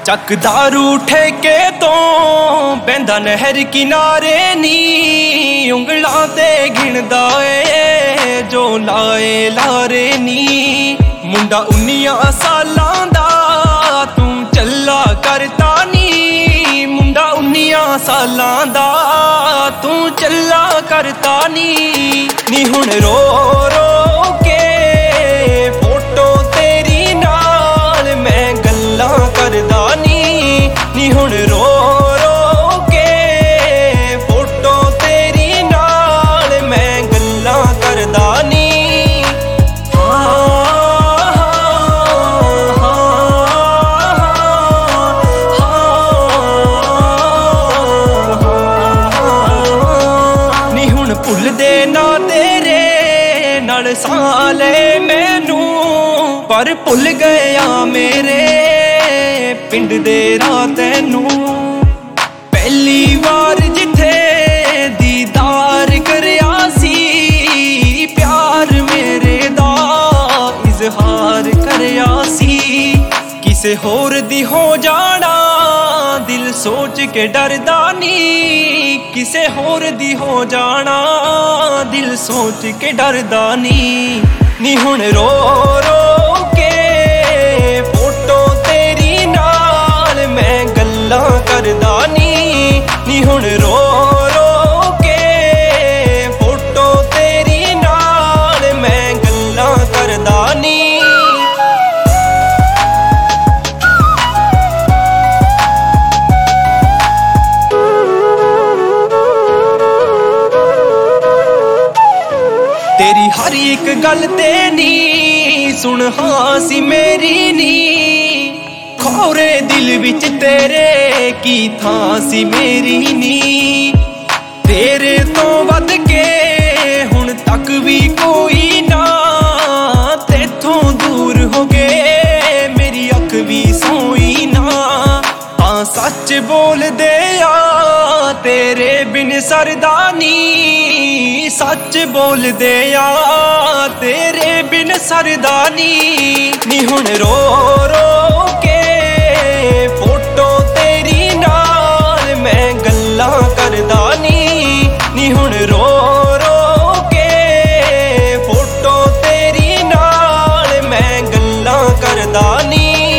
ਚੱਕ दारू ठेके तो बहंदा नहर किनारे नी उंगलां ते गिणदा ए जो लाए लारे नी मुंडा 19 सालां दा तू चला करता नी मुंडा 19 सालां दा तू चला करता नी हुण रो रो के फोटो तेरी नाल मैं गल्लां करदा नी हुण रो रो के फोटो तेरी नाल मैं गल्लां करदा नी भुलदे ना तेरे नाल साले मैनू पर भुल गया मेरे पिंड दे राह तैनू पहली बार जिथे दीदार करया सी प्यार मेरे दा इजहार करया सी किसे होर दी हो जाना दिल सोच के डरदा नी किसे होर दी हो जाना दिल सोच के डरदा नी हुण रो रो के फोटो तेरी नाल मैं गल्लां करदा नी हुण रो रो के फोटो तेरी नाल मैं गल्लां करदा नी तेरी हर एक गल ते नी सुन हासी मेरी नी खोरे दिल विच तेरे की थां सी मेरी नी तेरे तो वध के हुण तक भी कोई ना तेथों दूर हो गए मेरी अख भी सोई ना हाँ सच बोल दे आ तेरे बिन सरदानी सच बोल दे या तेरे बिन सरदानी नी हुण रो रो के फोटो तेरी नाल मैं गल्लां करदा नी हुण रो रो के फोटो तेरी नाल मैं गल्लां करदा नी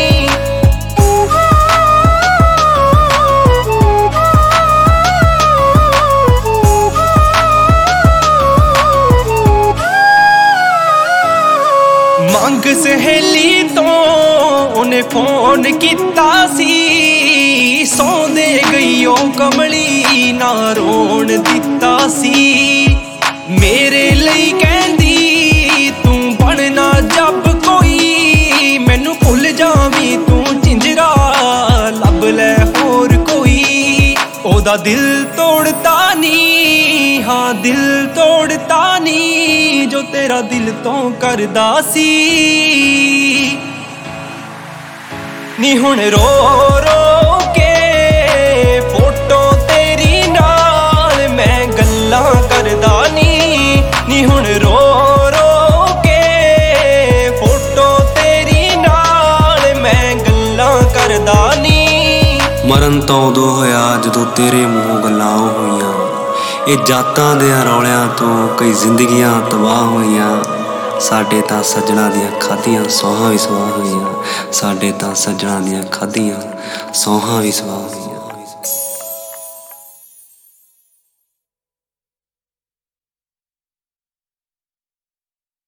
मंग सहेली तो उन्हें फोन किता सी सौंदे गई ओ कमली ना रोण दिता सी मेरे लई कहंदी तू बनना जब कोई मैनू भुल जावी तू झिंजरा लब ले होर कोई ओदा दिल तोड़ता नी हाँ दिल तोड़ता नी जो तेरा दिल तो करदा सी नी हुण रो रो के फोटो तेरी नाल मैं गल्लां करदा नी हुण रो रो के फोटो तेरी नाल मैं गल्लां करदा नी मरन तो उदों होया जदों तेरे मूंहों गल्लां होईयां ਇਹ ਜਾਤਾਂ ਦੇ ਰੌਲਿਆਂ ਤੋਂ ਕਈ ਜ਼ਿੰਦਗੀਆਂ ਤਬਾਹ ਹੋਈਆਂ ਸਾਡੇ ਤਾਂ ਸੱਜਣਾ ਦੀਆਂ ਖਾਧੀਆਂ ਸੌਹਾਂ ਵੀ ਸਵਾਹ ਹੋਈਆਂ ਸਾਡੇ ਤਾਂ ਸੱਜਣਾ ਦੀਆਂ ਖਾਧੀਆਂ ਸੌਹਾਂ ਵੀ ਸਵਾਹ ਹੋਈਆਂ।